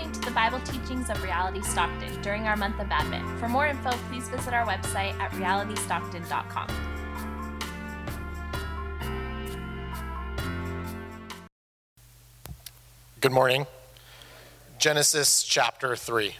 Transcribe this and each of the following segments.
listening to the Bible teachings of Reality Stockton during our month of Advent. For more info, please visit our website at realitystockton.com. Good morning. Genesis chapter 3.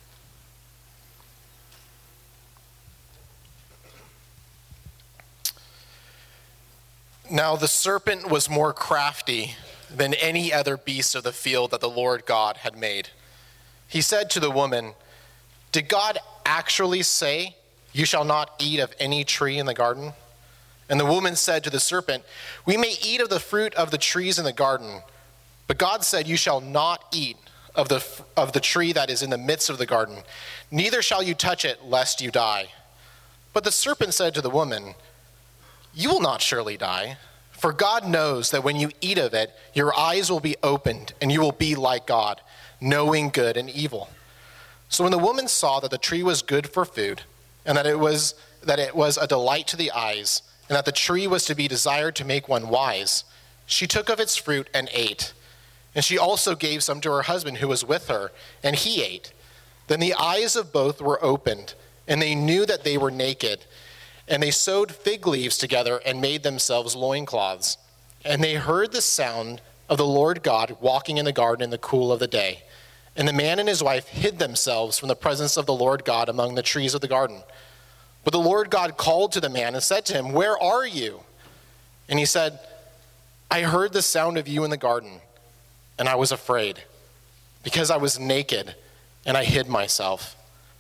Now the serpent was more crafty than any other beast of the field that the Lord God had made. He said to the woman, "Did God actually say, 'You shall not eat of any tree in the garden'?" And the woman said to the serpent, "We may eat of the fruit of the trees in the garden, but God said, 'You shall not eat of the tree that is in the midst of the garden, neither shall you touch it, lest you die.' But the serpent said to the woman, 'You will not surely die. For God knows that when you eat of it, your eyes will be opened, and you will be like God, knowing good and evil.' So when the woman saw that the tree was good for food, and that it was a delight to the eyes, and that the tree was to be desired to make one wise, she took of its fruit and ate. And she also gave some to her husband who was with her, and he ate. Then the eyes of both were opened, and they knew that they were naked. And they sewed fig leaves together and made themselves loincloths. And they heard the sound of the Lord God walking in the garden in the cool of the day. And the man and his wife hid themselves from the presence of the Lord God among the trees of the garden. But the Lord God called to the man and said to him, 'Where are you?' And he said, 'I heard the sound of you in the garden, and I was afraid, because I was naked, and I hid myself.'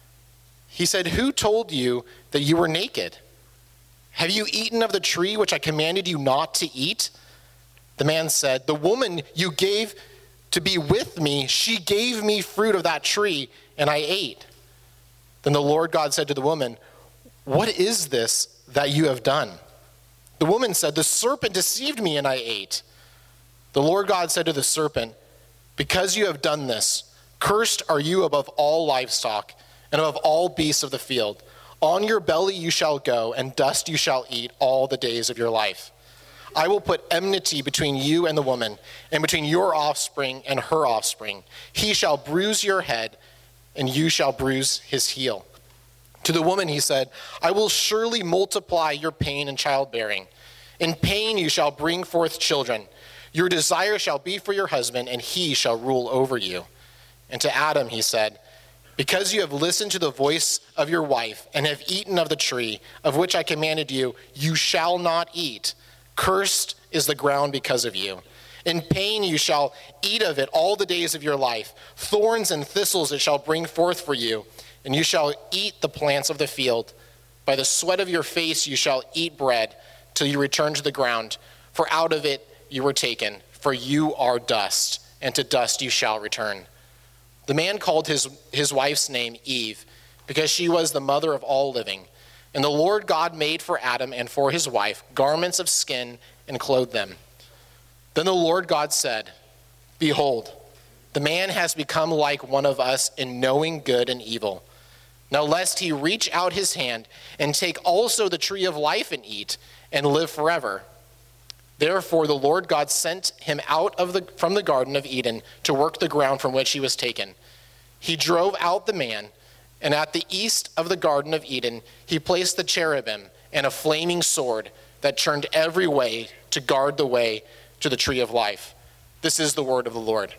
He said, 'Who told you that you were naked? Have you eaten of the tree which I commanded you not to eat?' The man said, 'The woman you gave to be with me, she gave me fruit of that tree, and I ate.' Then the Lord God said to the woman, 'What is this that you have done?' The woman said, 'The serpent deceived me, and I ate.' The Lord God said to the serpent, 'Because you have done this, cursed are you above all livestock, and above all beasts of the field. On your belly you shall go, and dust you shall eat all the days of your life. I will put enmity between you and the woman, and between your offspring and her offspring. He shall bruise your head, and you shall bruise his heel.' To the woman he said, 'I will surely multiply your pain in childbearing. In pain you shall bring forth children. Your desire shall be for your husband, and he shall rule over you.' And to Adam he said, 'Because you have listened to the voice of your wife, and have eaten of the tree of which I commanded you, you shall not eat. Cursed is the ground because of you. In pain you shall eat of it all the days of your life. Thorns and thistles it shall bring forth for you, and you shall eat the plants of the field. By the sweat of your face you shall eat bread till you return to the ground. For out of it you were taken, for you are dust, and to dust you shall return.' The man called his wife's name Eve, because she was the mother of all living. And the Lord God made for Adam and for his wife garments of skin and clothed them. Then the Lord God said, 'Behold, the man has become like one of us in knowing good and evil. Now lest he reach out his hand and take also the tree of life and eat and live forever.' Therefore the Lord God sent him out from the Garden of Eden to work the ground from which he was taken. He drove out the man, and at the east of the Garden of Eden he placed the cherubim and a flaming sword that turned every way to guard the way to the tree of life." This is the word of the Lord.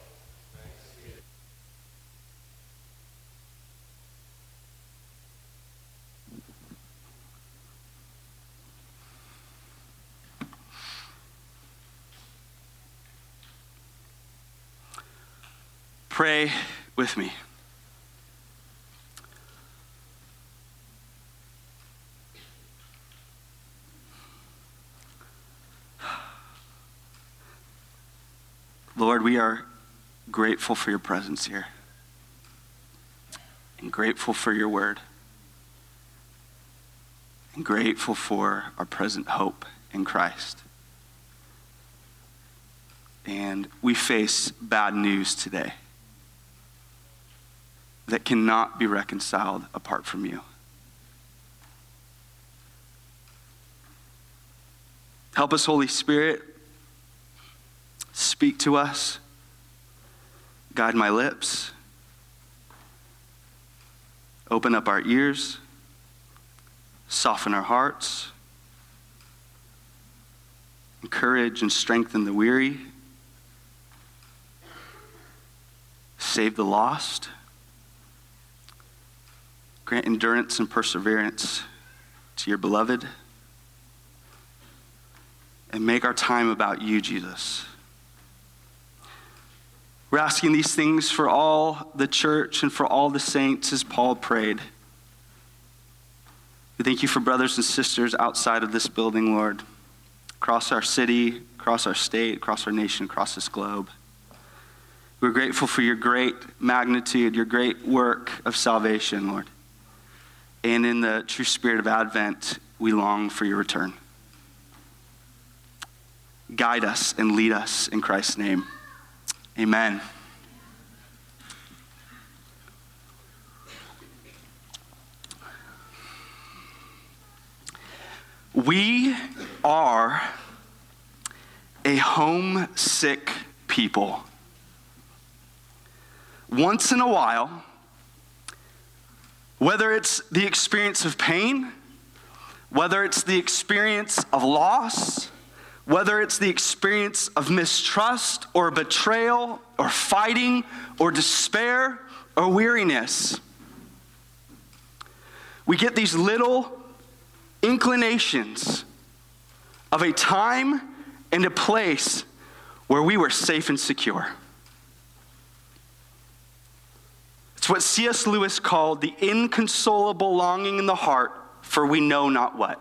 Pray with me. Lord, we are grateful for your presence here and grateful for your word and grateful for our present hope in Christ. And we face bad news today that cannot be reconciled apart from you. Help us, Holy Spirit. Speak to us. Guide my lips. open up our ears, soften our hearts, encourage and strengthen the weary, save the lost, grant endurance and perseverance to your beloved, and make our time about you, Jesus. We're asking these things for all the church and for all the saints as Paul prayed. We thank you for brothers and sisters outside of this building, Lord, across our city, across our state, across our nation, across this globe. We're grateful for your great magnitude, your great work of salvation, Lord. And in the true spirit of Advent, we long for your return. Guide us and lead us in Christ's name. Amen. We are a homesick people. Once in a while, whether it's the experience of pain, whether it's the experience of loss, whether it's the experience of mistrust or betrayal or fighting or despair or weariness, we get these little inclinations of a time and a place where we were safe and secure. It's what C.S. Lewis called the inconsolable longing in the heart for we know not what.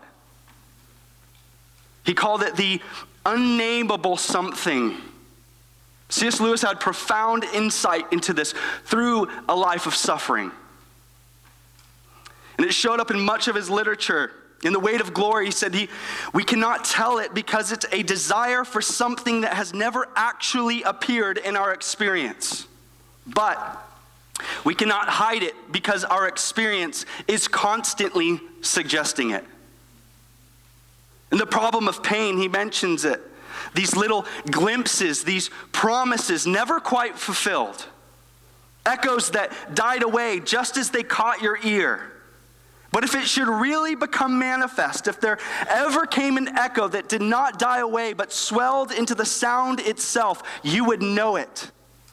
He called it the unnameable something. C.S. Lewis had profound insight into this through a life of suffering. And it showed up in much of his literature. In The Weight of Glory, he said we cannot tell it because it's a desire for something that has never actually appeared in our experience. But we cannot hide it because our experience is constantly suggesting it. And the problem of pain, he mentions it. These little glimpses, these promises never quite fulfilled. Echoes that died away just as they caught your ear. But if it should really become manifest, if there ever came an echo that did not die away but swelled into the sound itself, you would know it.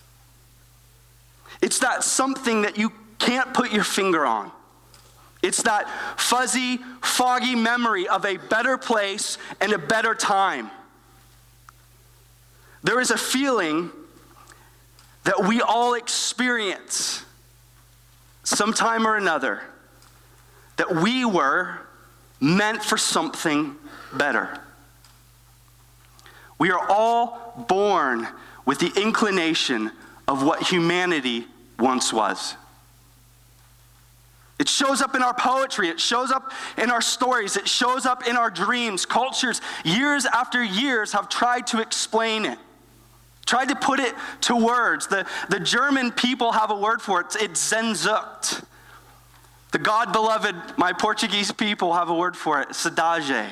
It's that something that you can't put your finger on. It's that fuzzy, foggy memory of a better place and a better time. There is a feeling that we all experience sometime or another that we were meant for something better. We are all born with the inclination of what humanity once was. It shows up in our poetry. It shows up in our stories. It shows up in our dreams. Cultures, years after years, have tried to explain it, tried to put it to words. The German people have a word for it. It's Sehnsucht. The God-beloved, my Portuguese people have a word for it, saudade.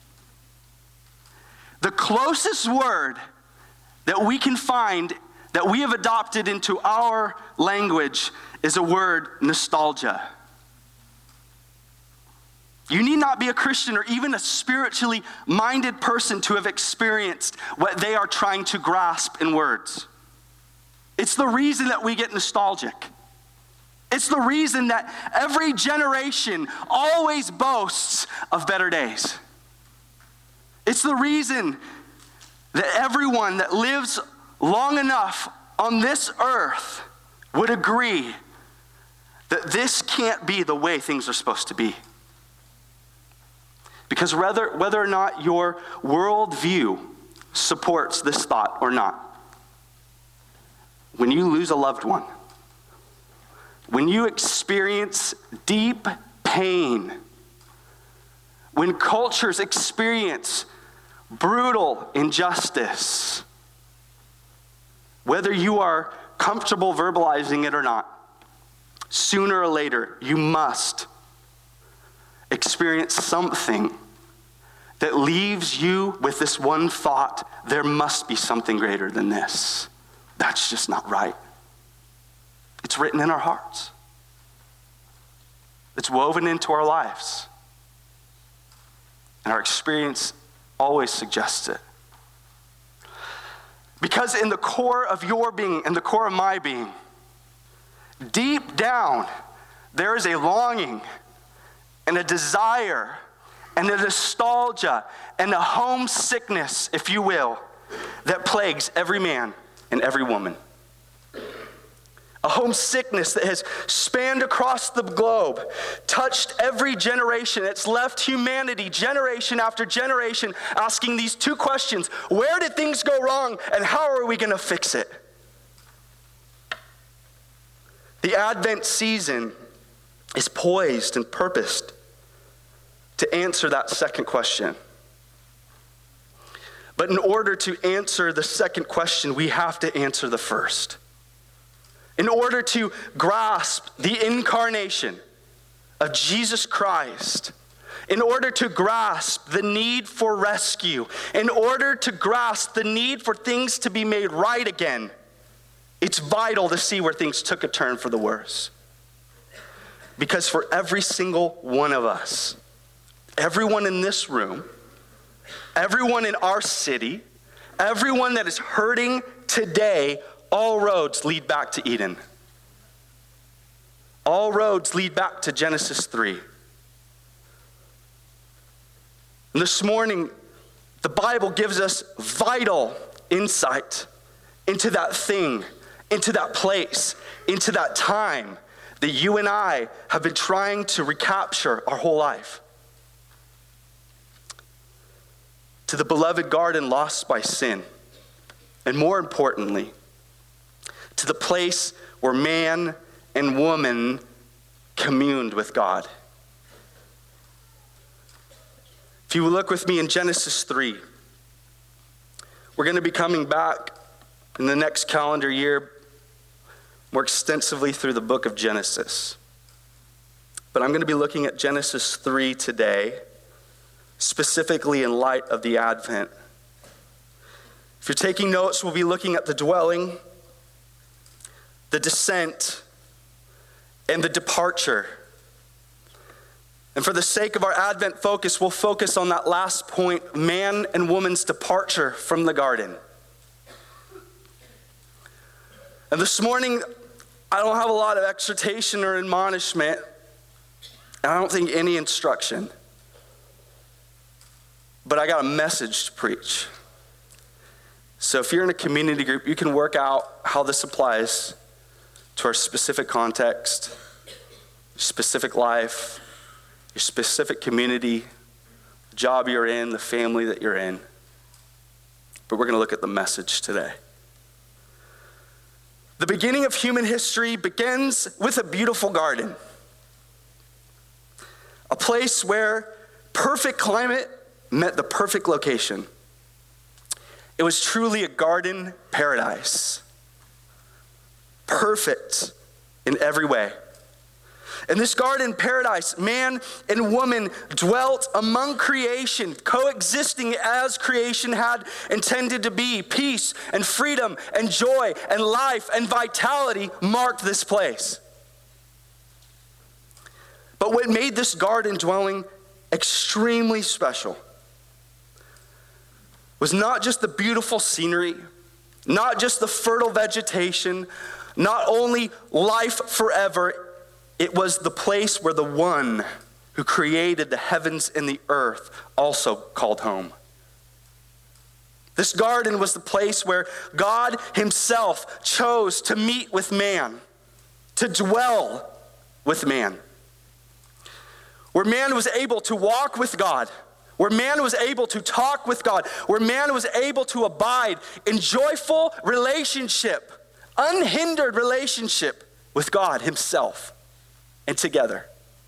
The closest word that we can find that we have adopted into our language is a word, nostalgia. You need not be a Christian or even a spiritually minded person to have experienced what they are trying to grasp in words. It's the reason that we get nostalgic. It's the reason that every generation always boasts of better days. It's the reason that everyone that lives long enough on this earth would agree that this can't be the way things are supposed to be. Because whether or not your worldview supports this thought or not, when you lose a loved one, when you experience deep pain, when cultures experience brutal injustice, whether you are comfortable verbalizing it or not, sooner or later you must experience something that leaves you with this one thought: there must be something greater than this. That's just not right. It's written in our hearts. It's woven into our lives. And our experience always suggests it. Because in the core of your being and the core of my being, deep down, there is a longing and a desire and a nostalgia and a homesickness, if you will, that plagues every man and every woman. A homesickness that has spanned across the globe, touched every generation. It's left humanity generation after generation asking these two questions: where did things go wrong and how are we going to fix it? The Advent season is poised and purposed to answer that second question. But in order to answer the second question, we have to answer the first. In order to grasp the incarnation of Jesus Christ, in order to grasp the need for rescue, in order to grasp the need for things to be made right again, it's vital to see where things took a turn for the worse. Because for every single one of us, everyone in this room, everyone in our city, everyone that is hurting today, all roads lead back to Eden. All roads lead back to Genesis 3. And this morning, the Bible gives us vital insight into that thing, into that place, into that time that you and I have been trying to recapture our whole life. To the beloved garden lost by sin. And more importantly, to the place where man and woman communed with God. If you will look with me in Genesis 3, we're going to be coming back in the next calendar year more extensively through the book of Genesis. But I'm going to be looking at Genesis 3 today, specifically in light of the Advent. If you're taking notes, we'll be looking at the dwelling, the descent, and the departure. And for the sake of our Advent focus, we'll focus on that last point, man and woman's departure from the garden. And this morning, I don't have a lot of exhortation or admonishment, and I don't think any instruction. But I got a message to preach. So if you're in a community group, you can work out how this applies to our specific context, specific life, your specific community, the job you're in, the family that you're in. But we're going to look at the message today. The beginning of human history begins with a beautiful garden. A place where perfect climate met the perfect location. It was truly a garden paradise. Perfect in every way. In this garden paradise, man and woman dwelt among creation, coexisting as creation had intended to be. Peace and freedom and joy and life and vitality marked this place. But what made this garden dwelling extremely special was not just the beautiful scenery, not just the fertile vegetation, not only life forever. It was the place where the one who created the heavens and the earth also called home. This garden was the place where God himself chose to meet with man, to dwell with man. Where man was able to walk with God, where man was able to talk with God, where man was able to abide in joyful relationship, unhindered relationship with God himself and together.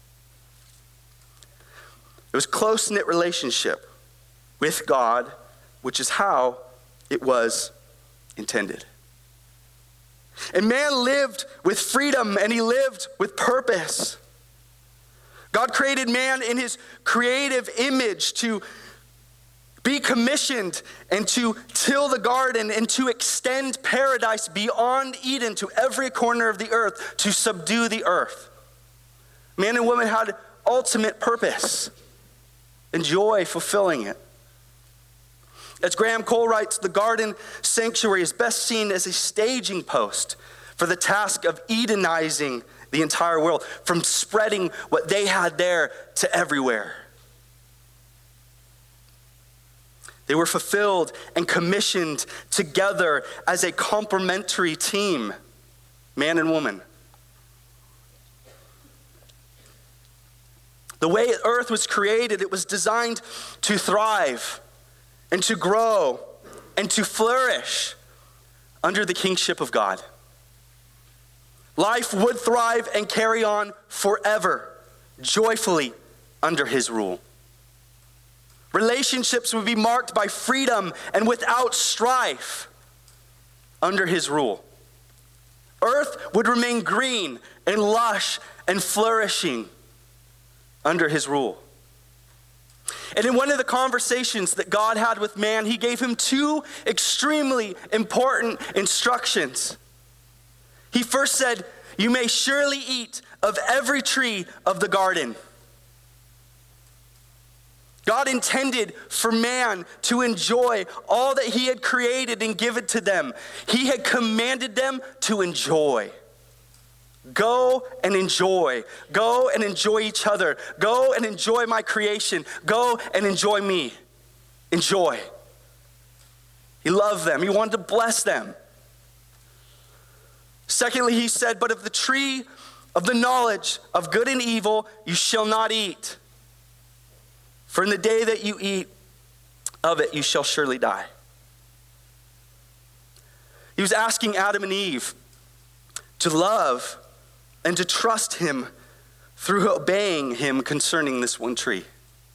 It was close-knit relationship with God, which is how it was intended. And man lived with freedom and he lived with purpose. God created man in his creative image to be commissioned and to till the garden and to extend paradise beyond Eden to every corner of the earth, to subdue the earth. Man and woman had ultimate purpose and joy fulfilling it. As Graham Cole writes, the garden sanctuary is best seen as a staging post for the task of Edenizing the entire world, from spreading what they had there to everywhere. They were fulfilled and commissioned together as a complementary team, man and woman. The way earth was created, it was designed to thrive and to grow and to flourish under the kingship of God. Life would thrive and carry on forever, joyfully under his rule. Relationships would be marked by freedom and without strife under his rule. Earth would remain green and lush and flourishing under his rule. And in one of the conversations that God had with man, he gave him two extremely important instructions. He first said, "You may surely eat of every tree of the garden." God intended for man to enjoy all that he had created and given to them. He had commanded them to enjoy. Go and enjoy. Go and enjoy each other. Go and enjoy my creation. Go and enjoy me. Enjoy. He loved them. He wanted to bless them. Secondly, he said, "But of the tree of the knowledge of good and evil you shall not eat. For in the day that you eat of it, you shall surely die." He was asking Adam and Eve to love and to trust him through obeying him concerning this one tree.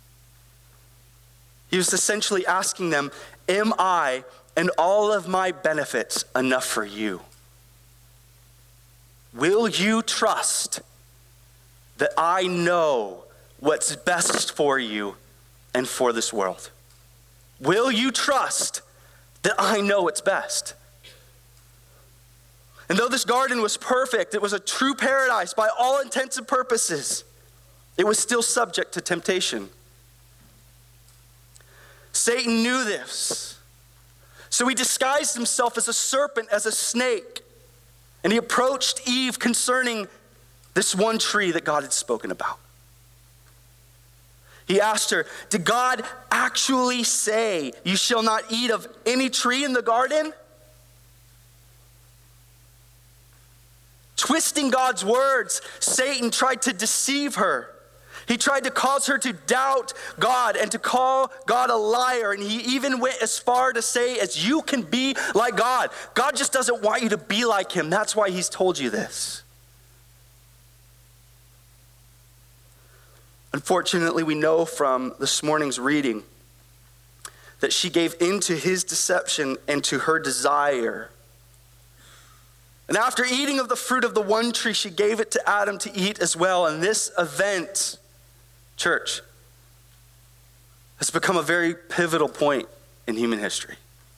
He was essentially asking them, am I and all of my benefits enough for you? Will you trust that I know what's best for you and for this world? Will you trust that I know what's best? And though this garden was perfect, it was a true paradise by all intents and purposes, it was still subject to temptation. Satan knew this. So he disguised himself as a serpent, as a snake, and he approached Eve concerning this one tree that God had spoken about. He asked her, did God actually say, you shall not eat of any tree in the garden? Twisting God's words, Satan tried to deceive her. He tried to cause her to doubt God and to call God a liar. And he even went as far to say, as you can be like God. God just doesn't want you to be like him. That's why he's told you this. Unfortunately, we know from this morning's reading that she gave in to his deception and to her desire. And after eating of the fruit of the one tree, she gave it to Adam to eat as well. And this event, church, has become a very pivotal point in human history.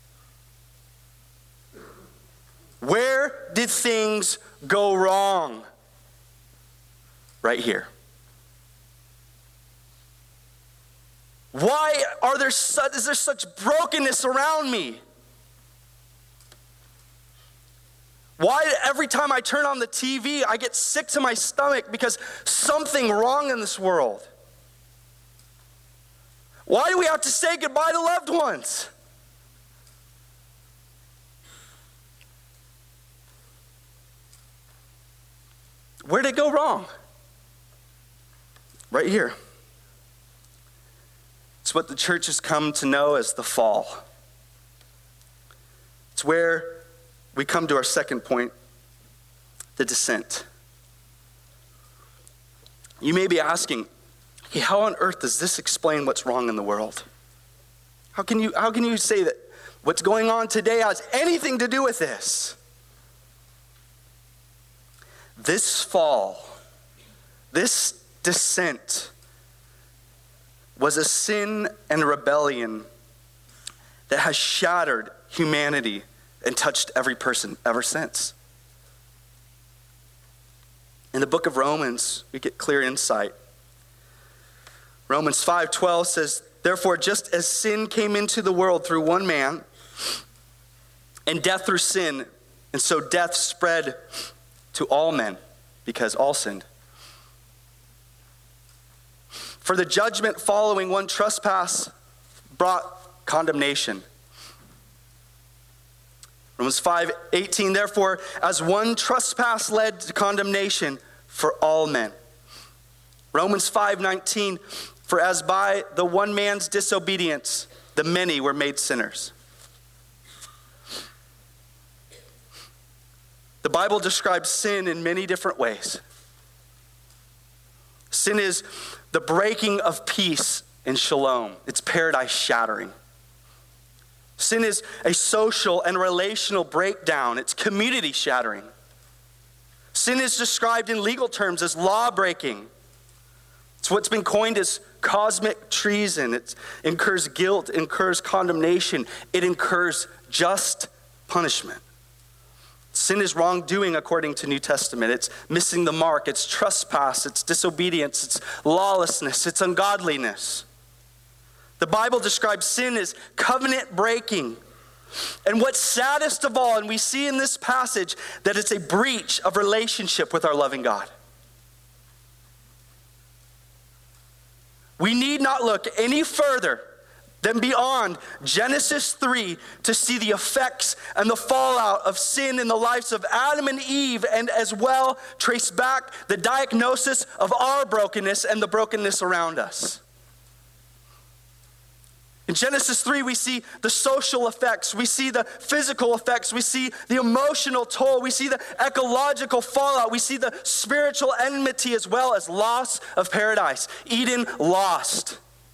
Where did things go wrong? Right here. Why is there such brokenness around me? Why every time I turn on the TV, I get sick to my stomach because something wrong in this world? Why do we have to say goodbye to loved ones? Where did it go wrong? Right here. It's what the church has come to know as the fall. It's where we come to our second point, the descent. You may be asking, okay, how on earth does this explain what's wrong in the world? How can you say that what's going on today has anything to do with this? This fall, this descent, was a sin and rebellion that has shattered humanity and touched every person ever since. In the book of Romans, we get clear insight. Romans 5:12 says, therefore, just as sin came into the world through one man, and death through sin, and so death spread to all men, because all sinned. For the judgment following one trespass brought condemnation. Romans 5:18, therefore, as one trespass led to condemnation for all men. Romans 5:19, for as by the one man's disobedience, the many were made sinners. The Bible describes sin in many different ways. Sin is the breaking of peace and shalom. It's paradise shattering. Sin is a social and relational breakdown. It's community shattering. Sin is described in legal terms as law breaking. It's what's been coined as cosmic treason. It incurs guilt, incurs condemnation. It incurs just punishment. Sin is wrongdoing according to New Testament. It's missing the mark. It's trespass. It's disobedience. It's lawlessness. It's ungodliness. The Bible describes sin as covenant breaking. And what's saddest of all, and we see in this passage, that it's a breach of relationship with our loving God. We need not look any further than beyond Genesis 3 to see the effects and the fallout of sin in the lives of Adam and Eve, and as well trace back the diagnosis of our brokenness and the brokenness around us. In Genesis 3, we see the social effects, we see the physical effects, we see the emotional toll, we see the ecological fallout, we see the spiritual enmity as well as loss of paradise. Eden lost.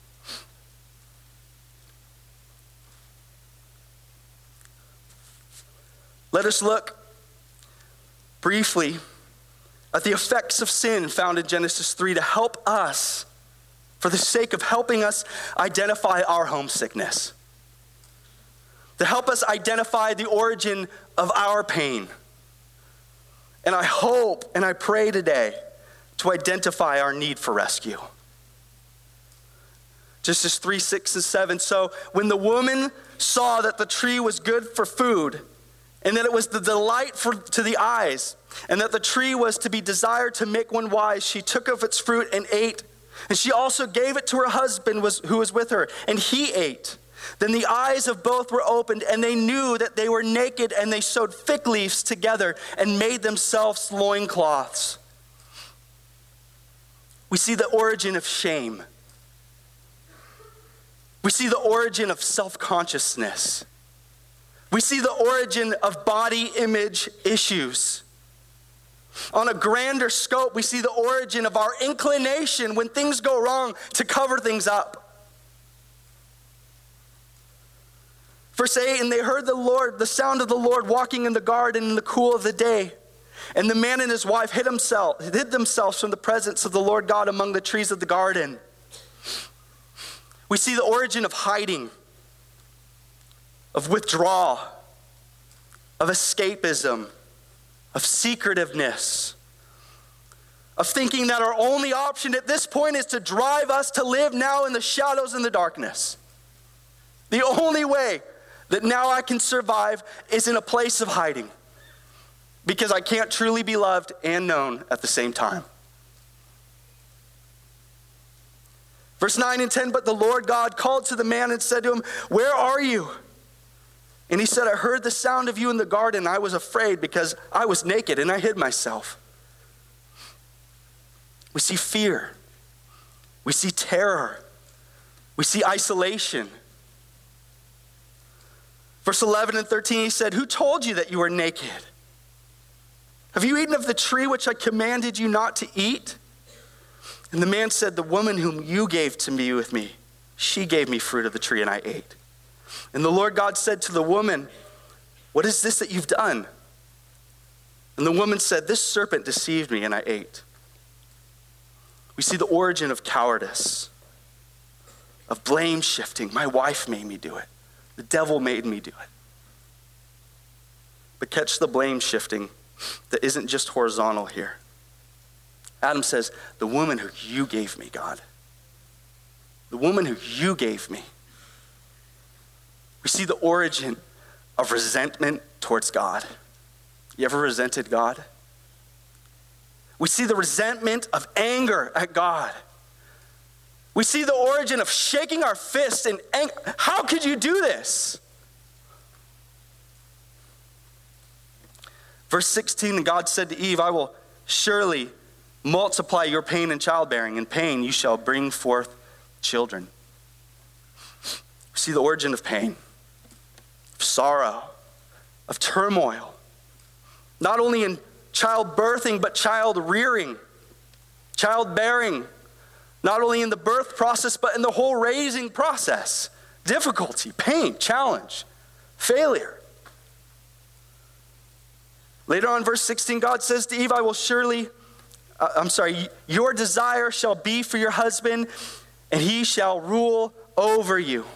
Let us look briefly at the effects of sin found in Genesis 3 to help us, for the sake of helping us identify our homesickness, to help us identify the origin of our pain. And I hope and I pray today to identify our need for rescue. Genesis 3, 6, and 7. So when the woman saw that the tree was good for food, and that it was the delight to the eyes, and that the tree was to be desired to make one wise, she took of its fruit and ate. And she also gave it to her husband who was with her, and he ate. Then the eyes of both were opened, and they knew that they were naked, and they sewed fig leaves together and made themselves loincloths. We see the origin of shame. We see the origin of self-consciousness. We see the origin of body image issues. On a grander scope, we see the origin of our inclination when things go wrong to cover things up. Verse 8, and they heard the sound of the Lord walking in the garden in the cool of the day. And the man and his wife hid themselves from the presence of the Lord God among the trees of the garden. We see the origin of hiding, of withdrawal, of escapism, of secretiveness, of thinking that our only option at this point is to drive us to live now in the shadows and the darkness. The only way that now I can survive is in a place of hiding, because I can't truly be loved and known at the same time. Verse 9 and 10, but the Lord God called to the man and said to him, where are you? And he said, I heard the sound of you in the garden. I was afraid because I was naked and I hid myself. We see fear. We see terror. We see isolation. Verse 11 and 13, he said, who told you that you were naked? Have you eaten of the tree which I commanded you not to eat? And the man said, the woman whom you gave to me with me, she gave me fruit of the tree and I ate. And the Lord God said to the woman, what is this that you've done? And the woman said, this serpent deceived me and I ate. We see the origin of cowardice, of blame shifting. My wife made me do it. The devil made me do it. But catch the blame shifting that isn't just horizontal here. Adam says, the woman who you gave me, God. The woman who you gave me. We see the origin of resentment towards God. You ever resented God? We see the resentment of anger at God. We see the origin of shaking our fists in anger. How could you do this? Verse 16, and God said to Eve, I will surely multiply your pain in childbearing. In pain you shall bring forth children. We see the origin of pain, of sorrow, of turmoil. Not only in childbirthing, but child rearing, childbearing. Not only in the birth process, but in the whole raising process. Difficulty, pain, challenge, failure. Later on, verse 16, God says to Eve, your desire shall be for your husband, and he shall rule over you.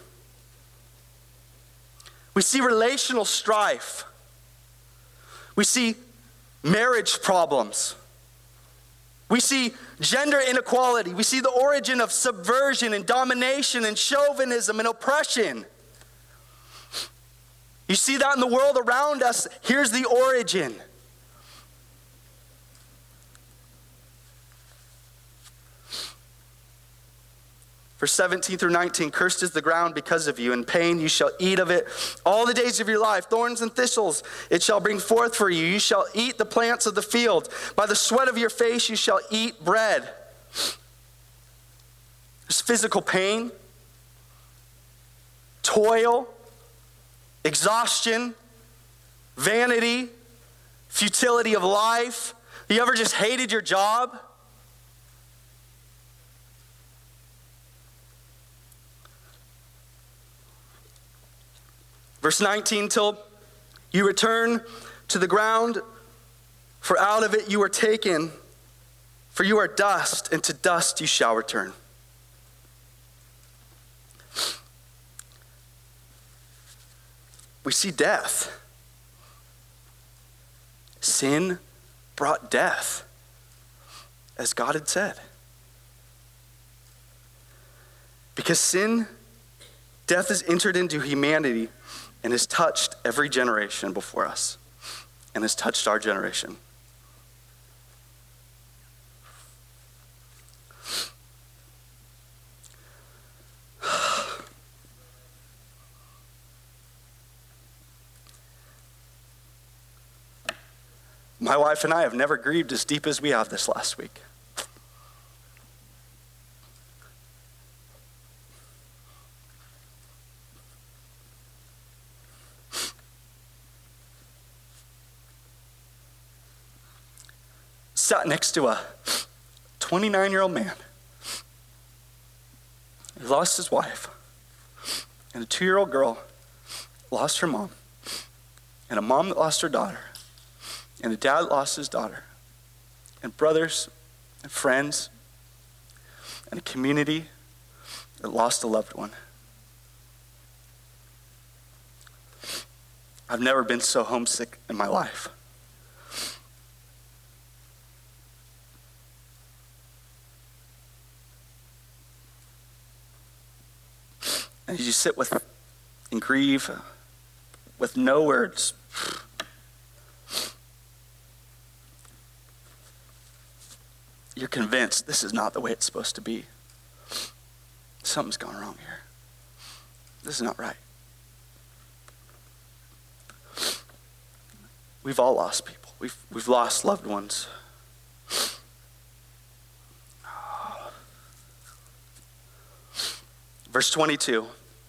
We see relational strife. We see marriage problems. We see gender inequality. We see the origin of subversion and domination and chauvinism and oppression. You see that in the world around us. Here's the origin. Verse 17 through 19, cursed is the ground because of you. In pain you shall eat of it all the days of your life. Thorns and thistles it shall bring forth for you. You shall eat the plants of the field. By the sweat of your face you shall eat bread. There's physical pain, toil, exhaustion, vanity, futility of life. You ever just hated your job? Verse 19, till you return to the ground, for out of it you are taken, for you are dust, and to dust you shall return. We see death. Sin brought death, as God had said. Because death has entered into humanity and has touched every generation before us and has touched our generation. My wife and I have never grieved as deep as we have this last week. Sat next to a 29-year-old man. He lost his wife. And a 2-year-old girl lost her mom. And a mom that lost her daughter. And a dad that lost his daughter. And brothers and friends. And a community that lost a loved one. I've never been so homesick in my life. And as you sit and grieve with no words, you're convinced this is not the way it's supposed to be. Something's gone wrong here. This is not right. We've all lost people. We've lost loved ones. Verse 22,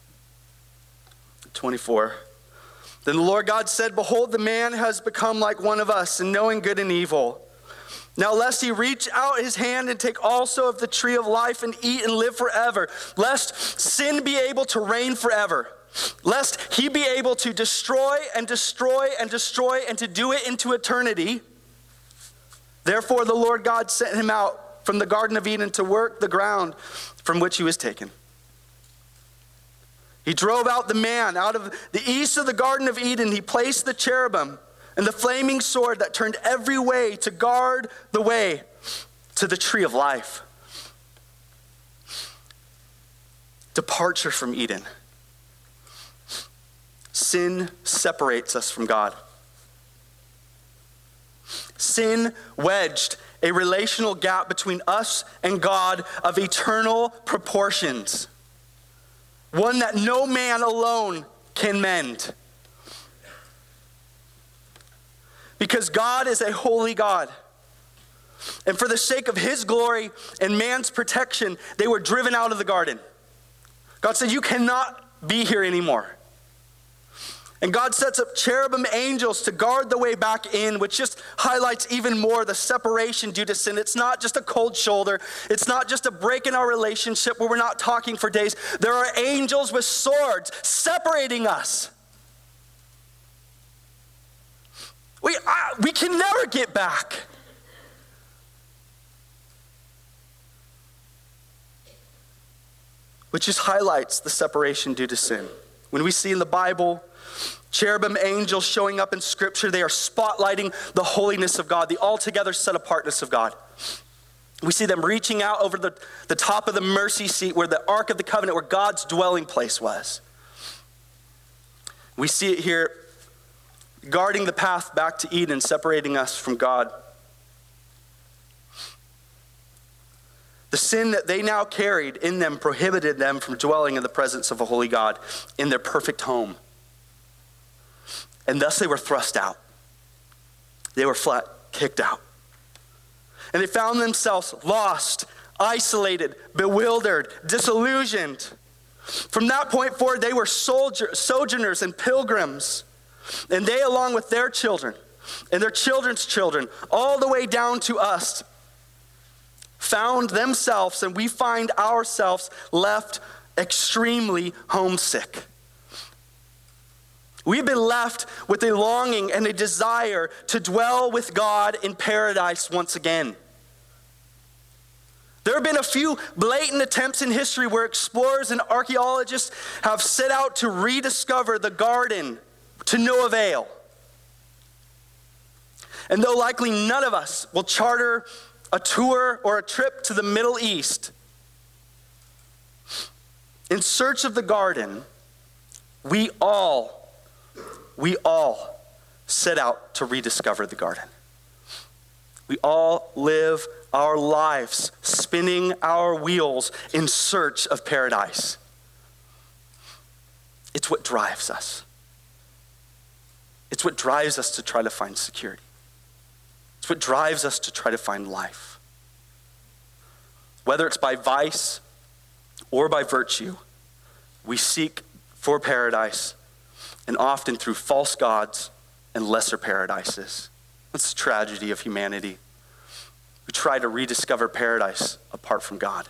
24. Then the Lord God said, behold, the man has become like one of us in knowing good and evil. Now lest he reach out his hand and take also of the tree of life and eat and live forever, lest sin be able to reign forever, lest he be able to destroy and destroy and destroy and to do it into eternity. Therefore the Lord God sent him out from the Garden of Eden to work the ground from which he was taken. He drove out the man out of the east of the Garden of Eden. He placed the cherubim and the flaming sword that turned every way to guard the way to the tree of life. Departure from Eden. Sin separates us from God. Sin wedged a relational gap between us and God of eternal proportions. One that no man alone can mend. Because God is a holy God. And for the sake of his glory and man's protection, they were driven out of the garden. God said, you cannot be here anymore. And God sets up cherubim angels to guard the way back in, which just highlights even more the separation due to sin. It's not just a cold shoulder. It's not just a break in our relationship where we're not talking for days. There are angels with swords separating us. We can never get back. Which just highlights the separation due to sin. When we see in the Bible, cherubim angels showing up in Scripture, they are spotlighting the holiness of God, the altogether set apartness of God. We see them reaching out over the top of the mercy seat where the Ark of the Covenant, where God's dwelling place was. We see it here guarding the path back to Eden, separating us from God. The sin that they now carried in them prohibited them from dwelling in the presence of a holy God in their perfect home. And thus they were thrust out. They were flat kicked out. And they found themselves lost, isolated, bewildered, disillusioned. From that point forward, they were sojourners and pilgrims. And they, along with their children and their children's children, all the way down to us, found themselves, and we find ourselves left extremely homesick. We've been left with a longing and a desire to dwell with God in paradise once again. There have been a few blatant attempts in history where explorers and archaeologists have set out to rediscover the garden to no avail. And though likely none of us will charter a tour or a trip to the Middle East in search of the garden, we all set out to rediscover the garden. We all live our lives spinning our wheels in search of paradise. It's what drives us. It's what drives us to try to find security. It's what drives us to try to find life. Whether it's by vice or by virtue, we seek for paradise, and often through false gods and lesser paradises. That's the tragedy of humanity. We try to rediscover paradise apart from God.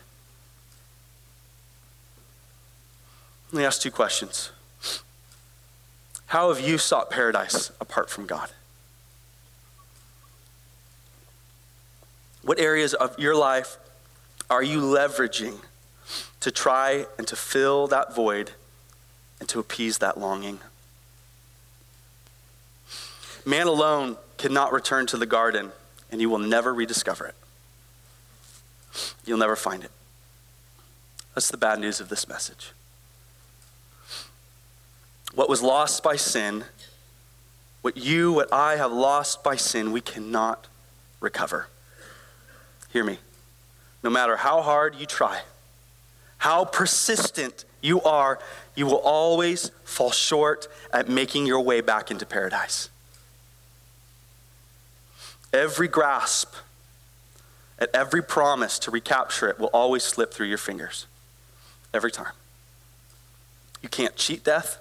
Let me ask two questions. How have you sought paradise apart from God? What areas of your life are you leveraging to try and to fill that void and to appease that longing? Man alone cannot return to the garden, and you will never rediscover it. You'll never find it. That's the bad news of this message. What was lost by sin, what I have lost by sin, we cannot recover. Hear me. No matter how hard you try, how persistent you are, you will always fall short at making your way back into paradise. Every grasp at every promise to recapture it will always slip through your fingers. Every time. You can't cheat death.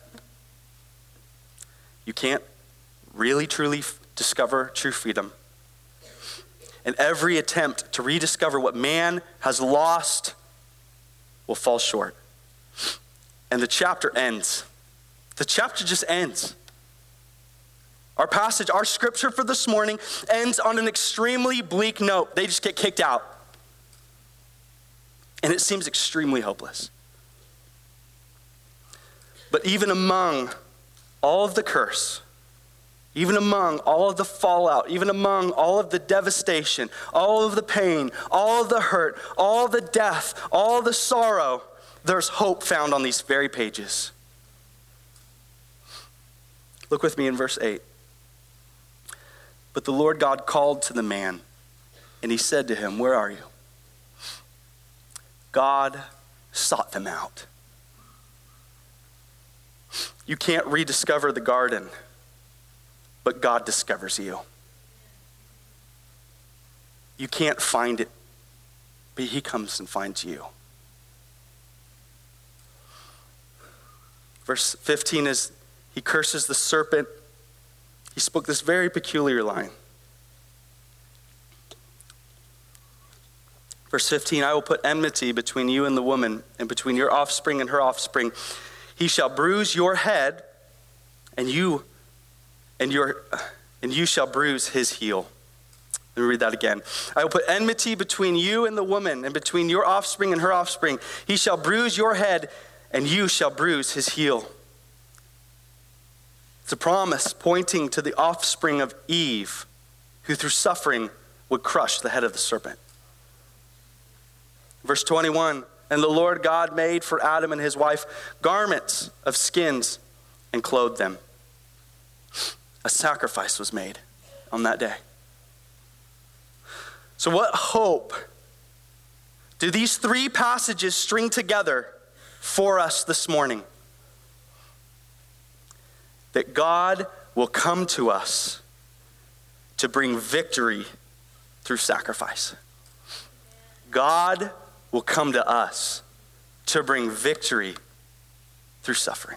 You can't really, truly discover true freedom. And every attempt to rediscover what man has lost will fall short. And the chapter ends. The chapter just ends. Our passage, our scripture for this morning ends on an extremely bleak note. They just get kicked out. And it seems extremely hopeless. But even among all of the curse, even among all of the fallout, even among all of the devastation, all of the pain, all of the hurt, all the death, all the sorrow, there's hope found on these very pages. Look with me in verse 8. But the Lord God called to the man, and he said to him, "Where are you?" God sought them out. You can't rediscover the garden, but God discovers you. You can't find it, but he comes and finds you. Verse 15 is, he curses the serpent. He spoke this very peculiar line. Verse 15, I will put enmity between you and the woman, and between your offspring and her offspring. He shall bruise your head, and you shall bruise his heel. Let me read that again. I will put enmity between you and the woman, and between your offspring and her offspring. He shall bruise your head, and you shall bruise his heel. It's a promise pointing to the offspring of Eve, who through suffering would crush the head of the serpent. Verse 21, and the Lord God made for Adam and his wife garments of skins and clothed them. A sacrifice was made on that day. So what hope do these three passages string together for us this morning? That God will come to us to bring victory through sacrifice. God will come to us to bring victory through suffering.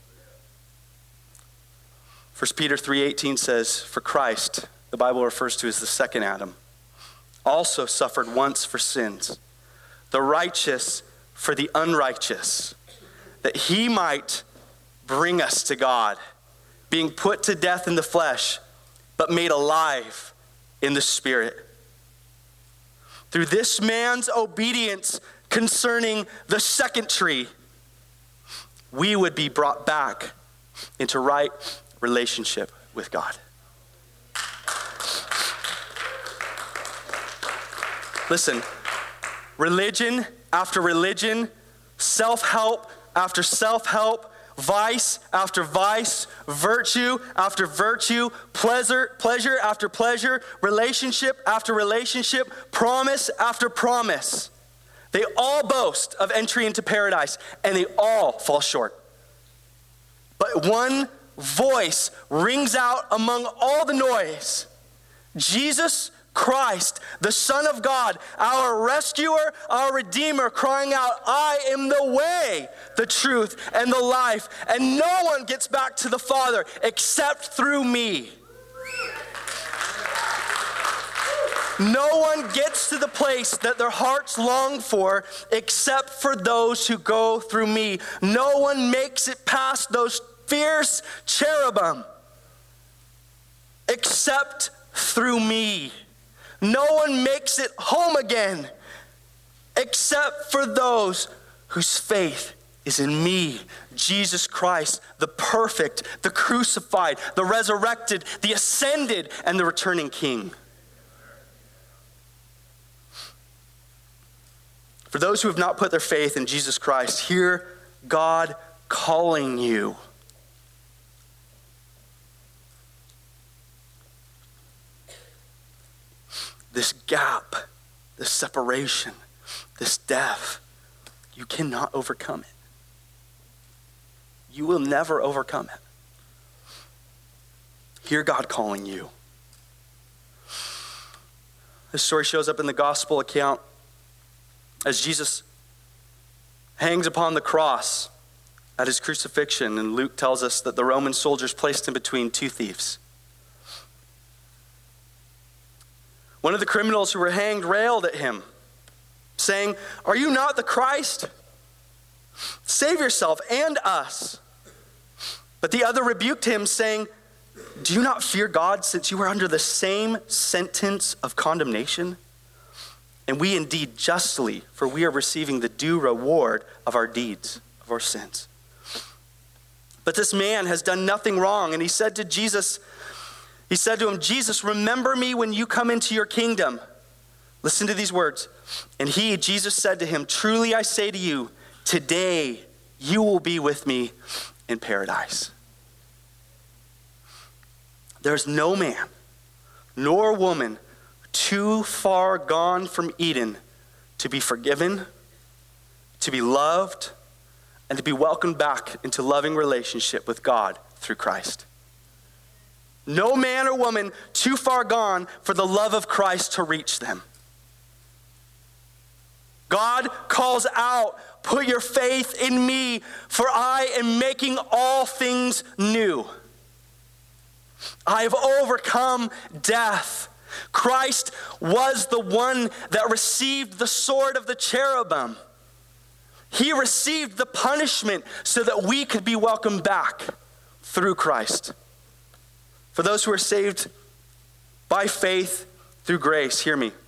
1 Peter 3:18 says, for Christ, the Bible refers to as the second Adam, also suffered once for sins, the righteous for the unrighteous, that he might bring us to God, being put to death in the flesh, but made alive in the Spirit. Through this man's obedience concerning the second tree, we would be brought back into right relationship with God. Listen, religion after religion, self-help after self-help, vice after vice, virtue after virtue, pleasure after pleasure, relationship after relationship, promise after promise. They all boast of entry into paradise, and they all fall short. But one voice rings out among all the noise. Jesus Christ, the Son of God, our rescuer, our redeemer, crying out, I am the way, the truth, and the life, and no one gets back to the Father except through me. No one gets to the place that their hearts long for except for those who go through me. No one makes it past those fierce cherubim except through me. No one makes it home again except for those whose faith is in me, Jesus Christ, the perfect, the crucified, the resurrected, the ascended, and the returning King. For those who have not put their faith in Jesus Christ, hear God calling you. This gap, this separation, this death, you cannot overcome it. You will never overcome it. Hear God calling you. This story shows up in the gospel account as Jesus hangs upon the cross at his crucifixion, and Luke tells us that the Roman soldiers placed him between two thieves. One of the criminals who were hanged railed at him, saying, "Are you not the Christ? Save yourself and us." But the other rebuked him, saying, "Do you not fear God, since you are under the same sentence of condemnation? And we indeed justly, for we are receiving the due reward of our deeds, of our sins. But this man has done nothing wrong." And he said to Jesus, He said to him, Jesus, remember me when you come into your kingdom. Listen to these words. And Jesus said to him, truly I say to you, today you will be with me in paradise. There's no man nor woman too far gone from Eden to be forgiven, to be loved, and to be welcomed back into loving relationship with God through Christ. No man or woman too far gone for the love of Christ to reach them. God calls out, put your faith in me, for I am making all things new. I have overcome death. Christ was the one that received the sword of the cherubim. He received the punishment so that we could be welcomed back through Christ. For those who are saved by faith through grace, hear me.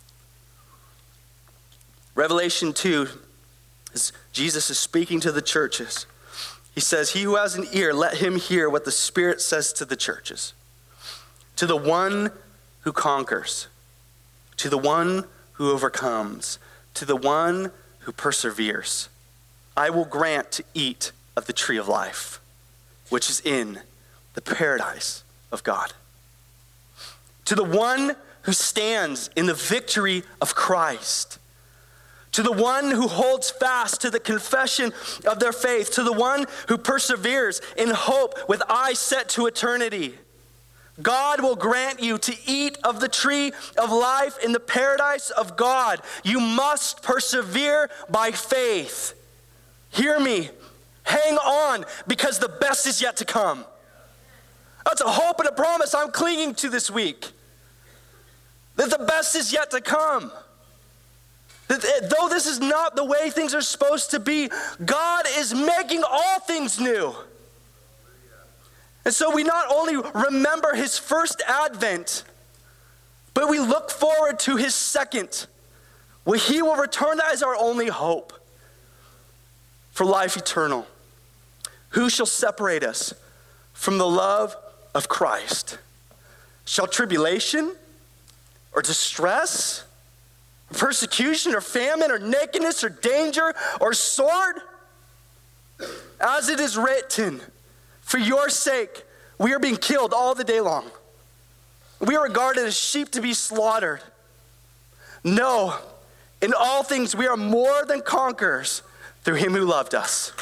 Revelation 2, as Jesus is speaking to the churches, he says, he who has an ear, let him hear what the Spirit says to the churches. To the one who conquers, to the one who overcomes, to the one who perseveres, I will grant to eat of the tree of life, which is in the paradise of God. To the one who stands in the victory of Christ, to the one who holds fast to the confession of their faith, to the one who perseveres in hope with eyes set to eternity, God will grant you to eat of the tree of life in the paradise of God. You must persevere by faith. Hear me. Hang on, because the best is yet to come. That's a hope and a promise I'm clinging to this week. That the best is yet to come. Though this is not the way things are supposed to be, God is making all things new. And so we not only remember his first advent, but we look forward to his second, where he will return as our only hope for life eternal. Who shall separate us from the love of Christ? Shall tribulation or distress, persecution or famine or nakedness or danger or sword? As it is written, for your sake we are being killed all the day long. We are regarded as sheep to be slaughtered. No, in all things we are more than conquerors through him who loved us.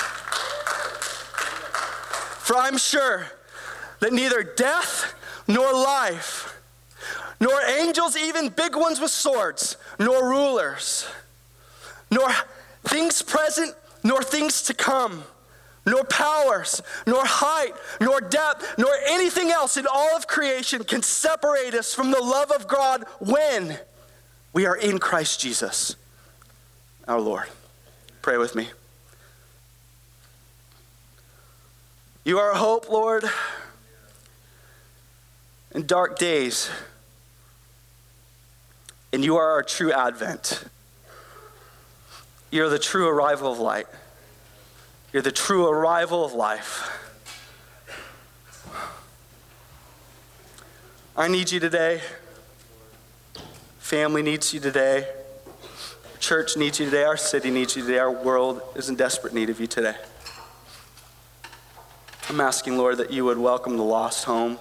For I'm sure that neither death nor life, nor angels, even big ones with swords, nor rulers, nor things present, nor things to come, nor powers, nor height, nor depth, nor anything else in all of creation can separate us from the love of God when we are in Christ Jesus, our Lord. Pray with me. You are a hope, Lord, in dark days. And you are our true advent. You're the true arrival of light. You're the true arrival of life. I need you today. Family needs you today. Church needs you today. Our city needs you today. Our world is in desperate need of you today. I'm asking, Lord, that you would welcome the lost home.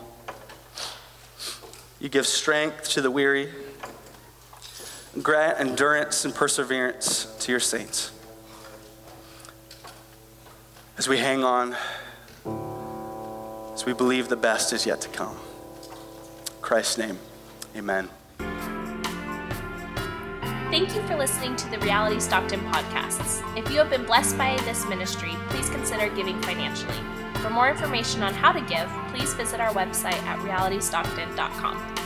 You give strength to the weary. Grant endurance and perseverance to your saints. As we hang on, as we believe the best is yet to come. In Christ's name, amen. Thank you for listening to the Reality Stockton podcasts. If you have been blessed by this ministry, please consider giving financially. For more information on how to give, please visit our website at realitystockton.com.